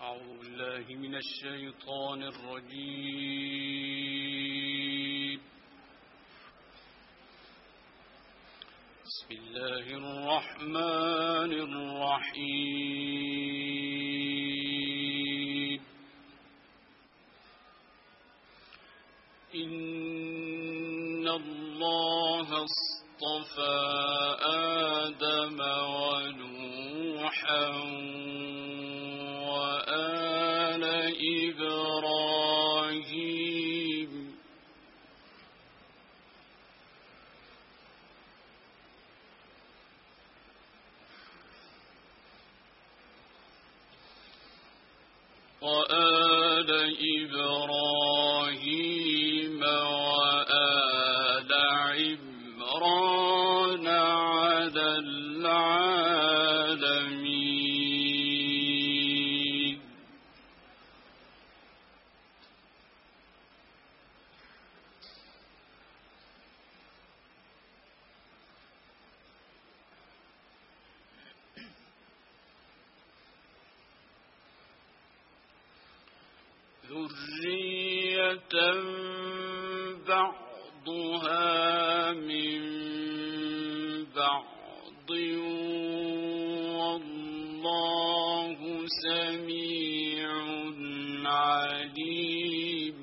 أعوذ بالله من الشيطان الرجيم. بسم الله الرحمن الرحيم. إن الله اصطفى آدم ونوحا وآل إبراهيم وآل عمران على العالمين. ذرية بعضها من بعض والله سميع عليم.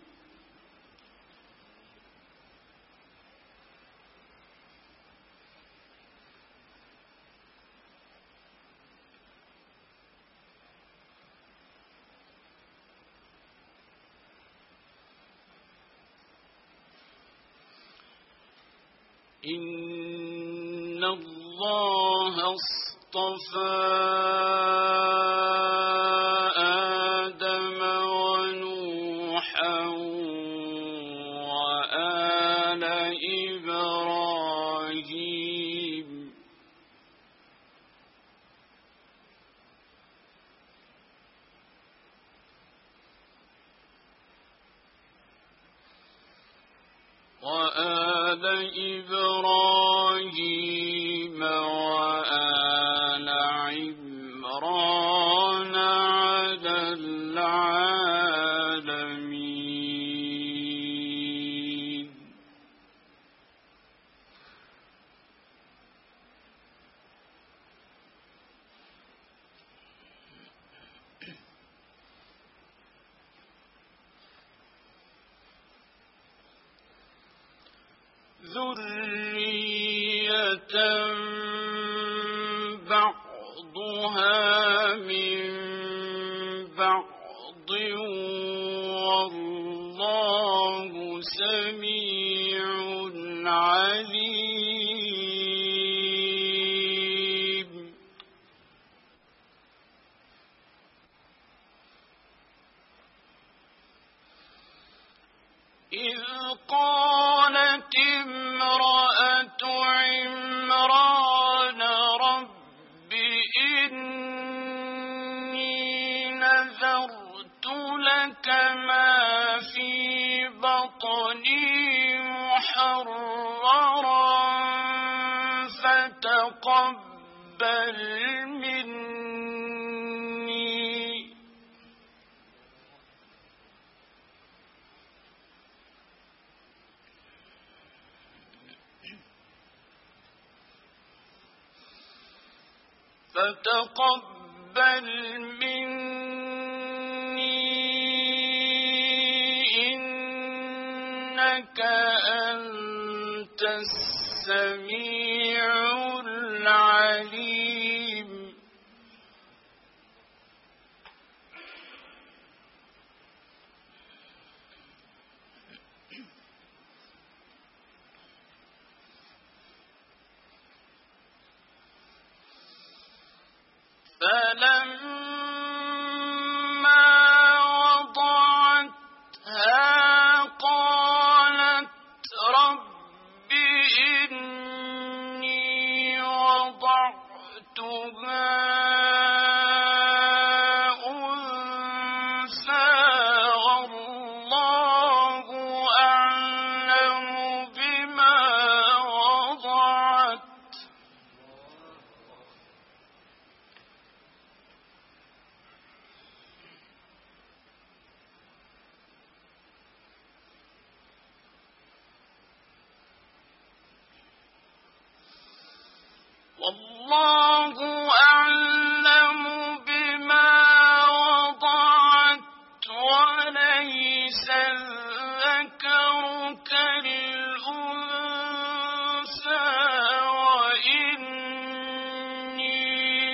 إن الله اصطفى آدم ونوحا وآل إبراهيم وآل عمران على العالمين. ذرية بعضها من بعض والله سميع عليم. إذ قالت امرأة عمران رب إني نذرت لك ما في بطني محررا فتقبل مني. فتقبل مني إنك أنت السميع العليم. فلما وضعتها قالت رب إني والله أعلم بما وضعت وليس الذكر كالأنثى وإني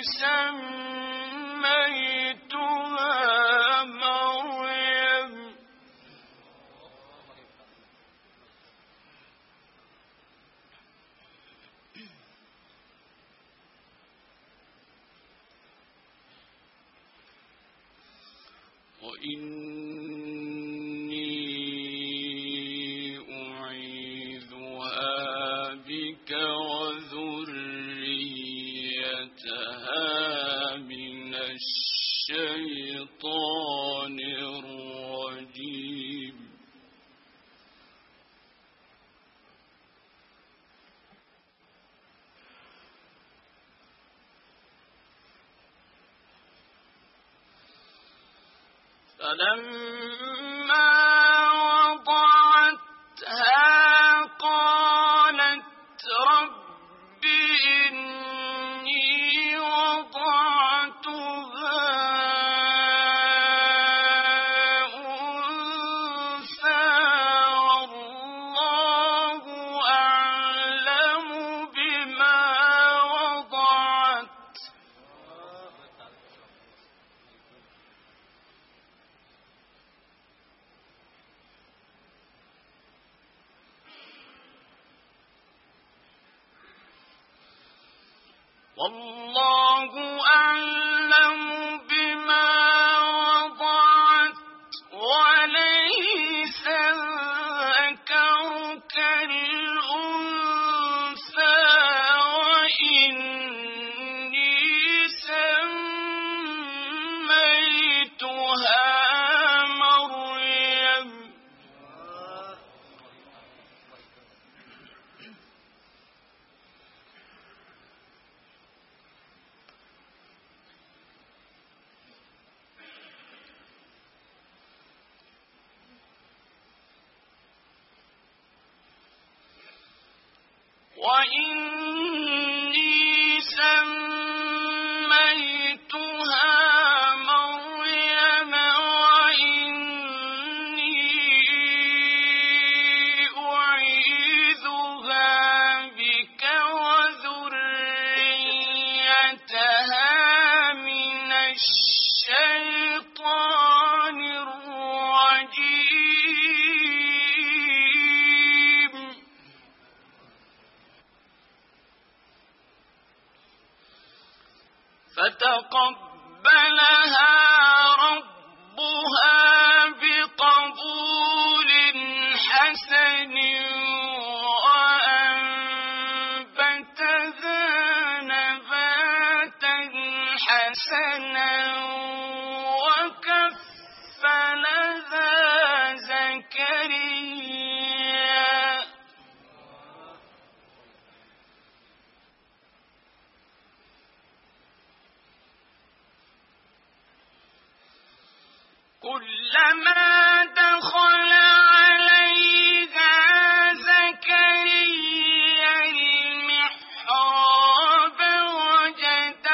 سميتها مريم وإني أعيذها بك وذريتها من الشيطان الرجيم فلما وضعتها قالت رب إني وضعتها أنثى والله أعلم بما وضعت والله أعلم بما وضعت وليس الذكر كالأنثى وإني سميتها مريم وإني سميتها مريم وإني أعيذها بك وذريتها من الشيطان الرجيم فتقبلها ربها بقبول حسن وأنبتها نباتا حسنا وكفلها زكريا كلما دخل عليها زكريا المحراب وجد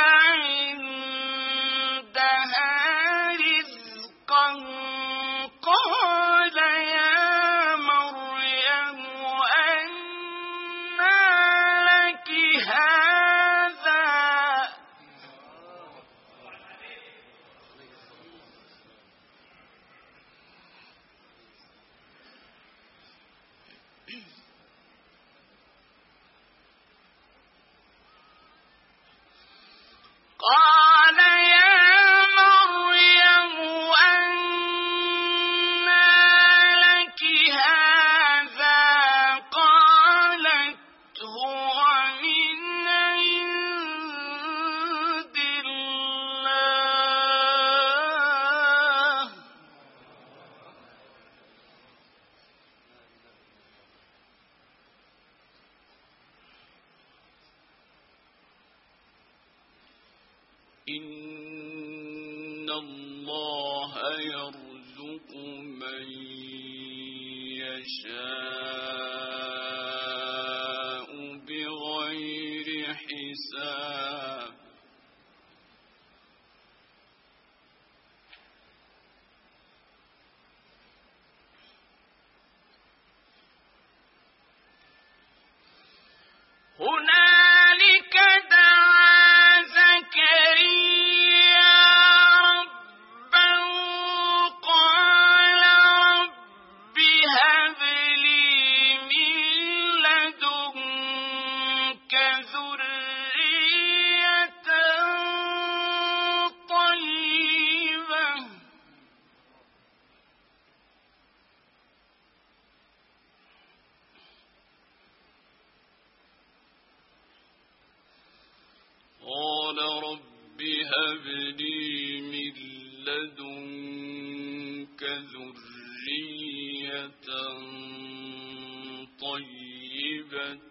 عندها رزقا قال يا مريم أنى لك هذا قال يا مريم أنى لك هذا قالت هو من عند الله إن الله يرزق من يشاء بغير حساب لدنك ذرية طيبة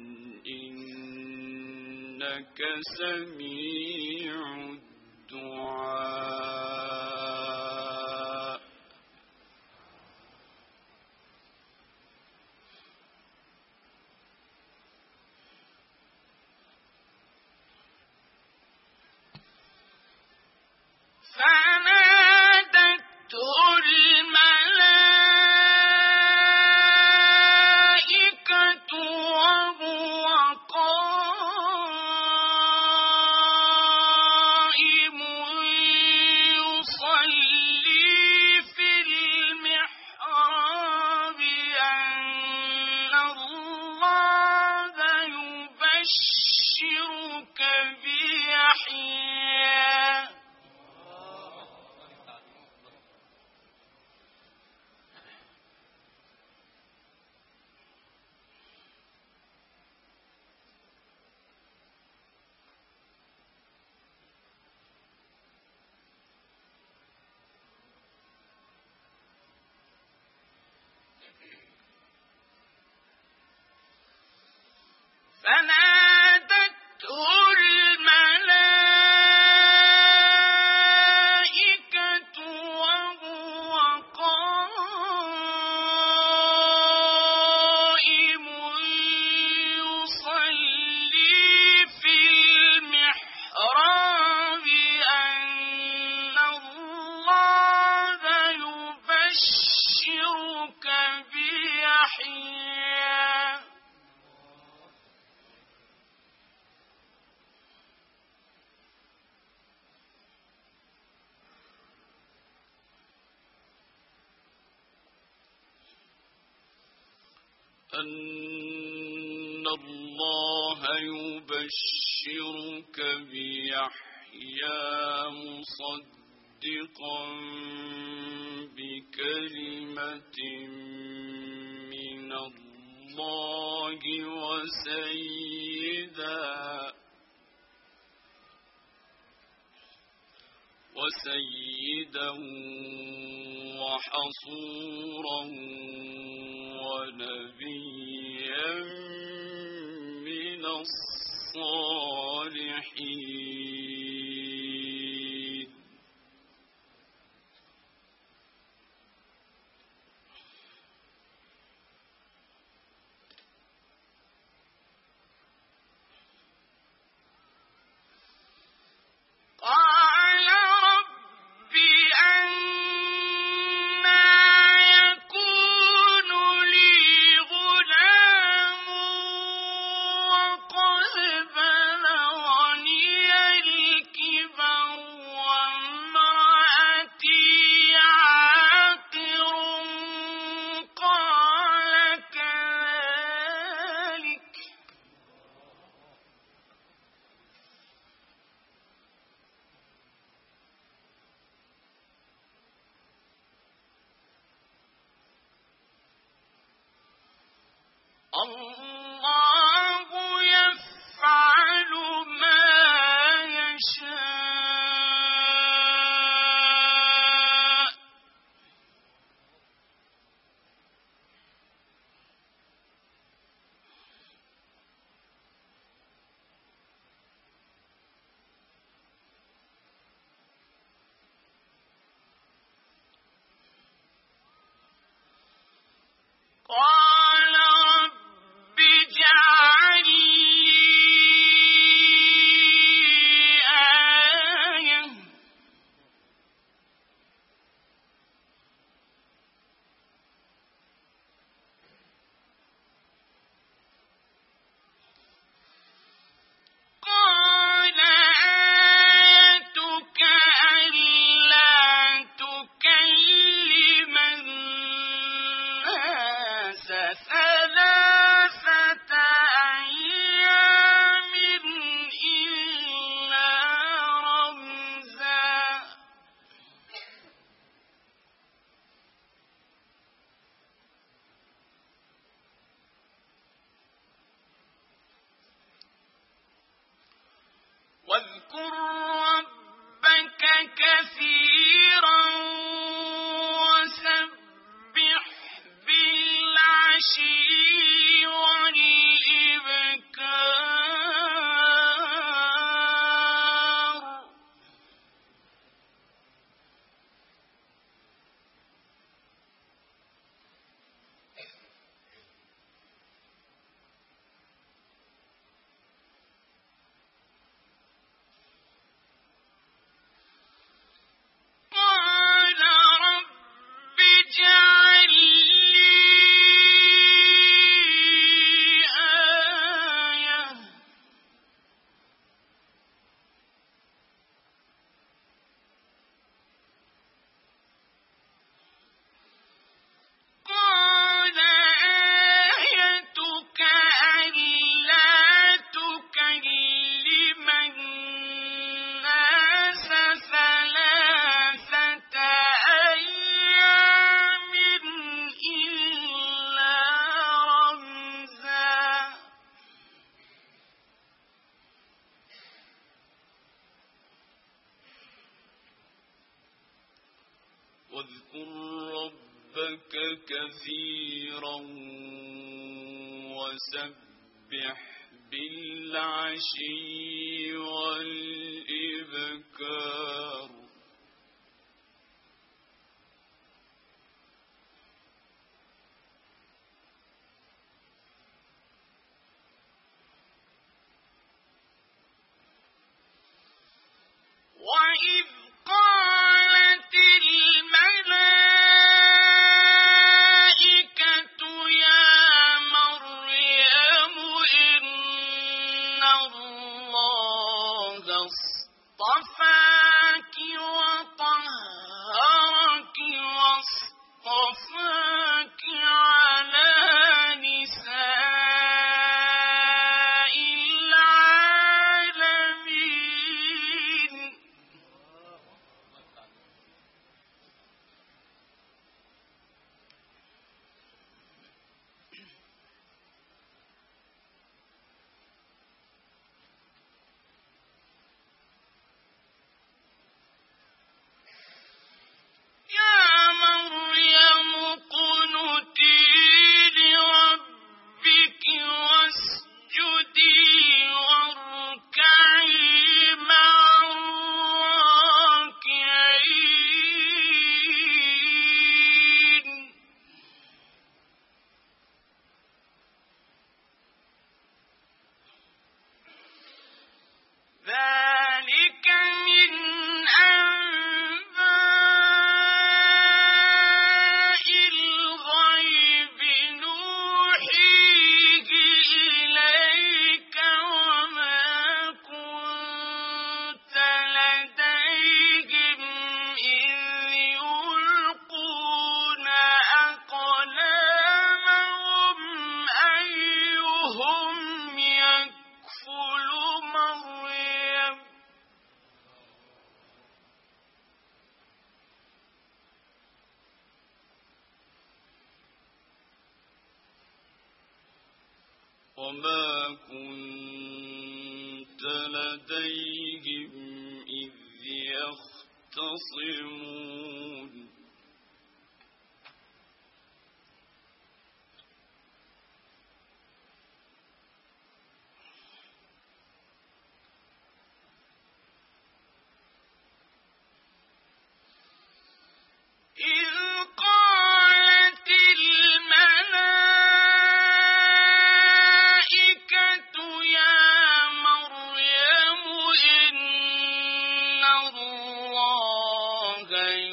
إنك سميع الدعاء. فنادته الملائكة وهو قائم يصلي في المحراب أن الله يبشرك بيحيى فنادته الملائكة وهو قائم يصلي في المحراب أن الله يبشرك بيحيى أن الله يبشرك بيحيى مصدقا بكلمة من الله وسيدا وحصورا ونبيا من الصالحين. قال رب أنى يكون لي غلام وقد بلغني الكبر وامرأتي عاقر قال كذلك الله يفعل ما يشاء. قال رب اجعل لي آية قال آيتك ألا تكلم الناس ثلاثة أيام إلا رمزا. واذكر ربك كثيرا واذكر ربك كثيرا وسبح بالعشي والإبكار وإذ قالت الملائكة يا مريم إن الله اصطفاك وطهرك واصطفاك على نساء العالمين يا مريم اقنتي لربك واسجدي واركعي مع الراكعين ذلك من أنباء الغيب نوحيه إليك وما كنت لديهم إذ يلقون أقلامهم أيهم يكفل مريم وما كنت لديهم إذ يختصمون إذ قالت الملائكة يا مريم إن الله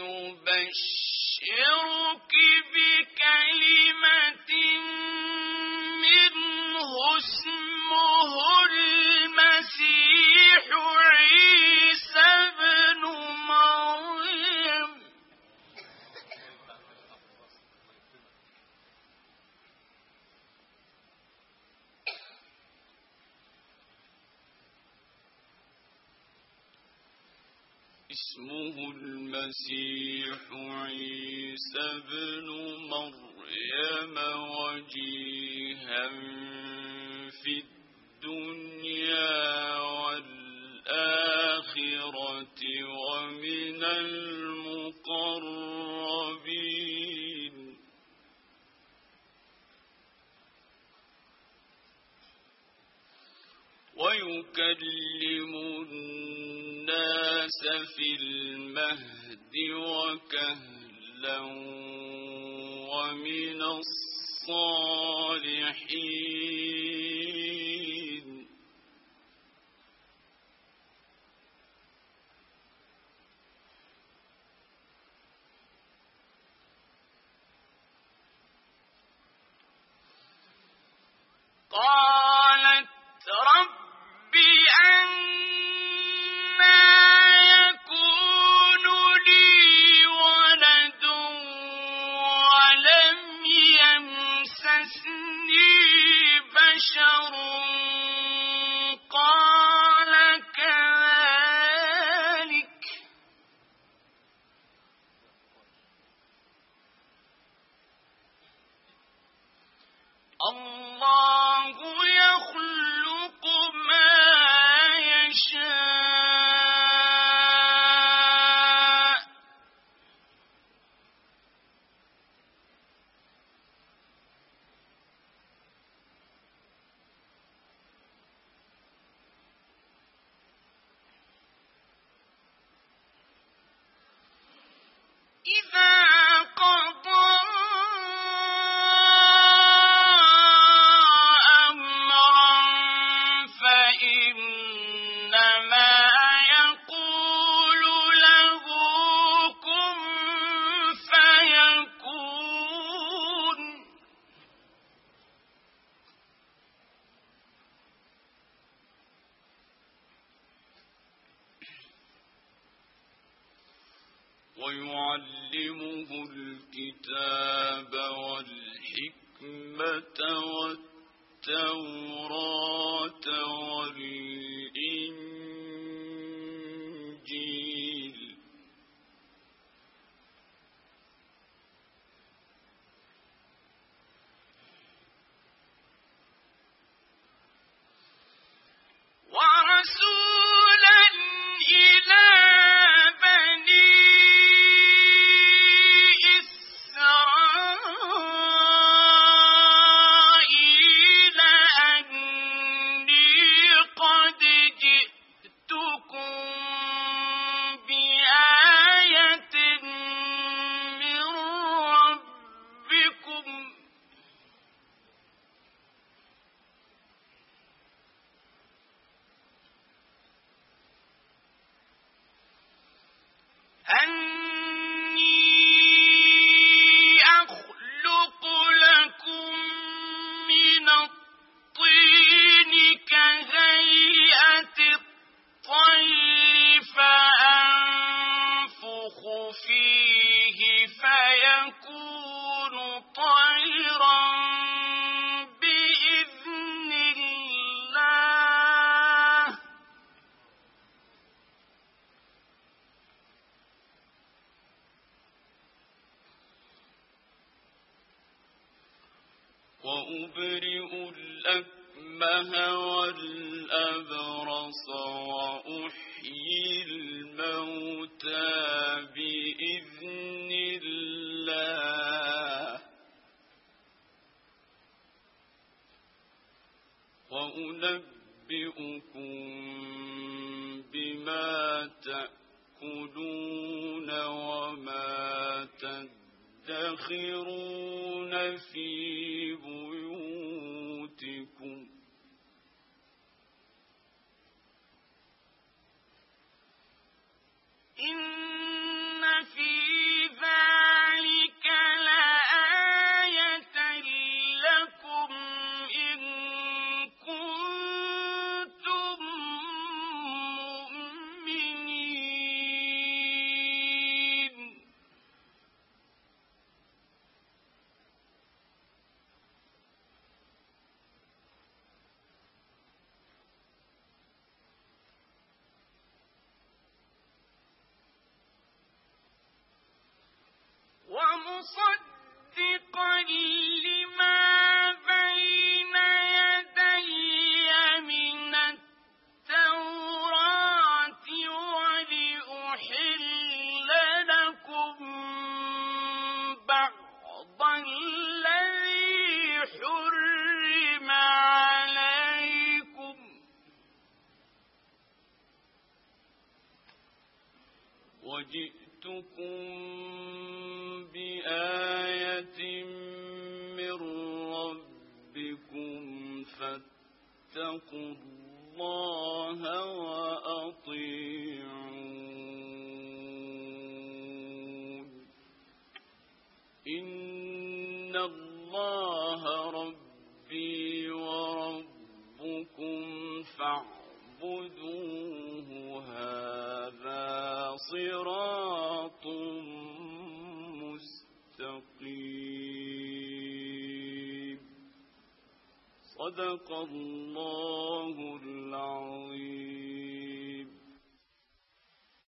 يبشرك بكلمة منه اسمه المسيح عيسى ابن مريم اسمه المسيح عيسى ابن مريم وجيها في الدنيا والآخرة ومن المقربين ويكلم الناس في المهد وكهلا ومن الصالحين قالت رب أنى يكون لي ولد ولم يمسسني بشر قال كذلك الله يخلق ما يشاء ويعلمه الكتاب والحكمة والتوراة والإنجيل ورسولا إلى بني إسرائيل أني قد جئتكم بآية من ربكم أني أخلق لكم من الطين كهيئة الطير فأنفخ فيه فيكون طيرا بإذن الله وأبرئ الأكمه والأبرص وأحيي الموتى بإذن الله وأنبئكم بما تأكلون وما تدخرون في بيوتكم إن في ذلك لآية لكم إن كنتم مؤمنين ومصدقا لما بين يدي من التوراة ولأحل لكم بعض الذي حرم عليكم وجئتكم بآية من ربكم فاتقوا الله وأطيعون إن الله ربي وربكم فاعبدوه هذا صراط مستقيم صدق الله العظيم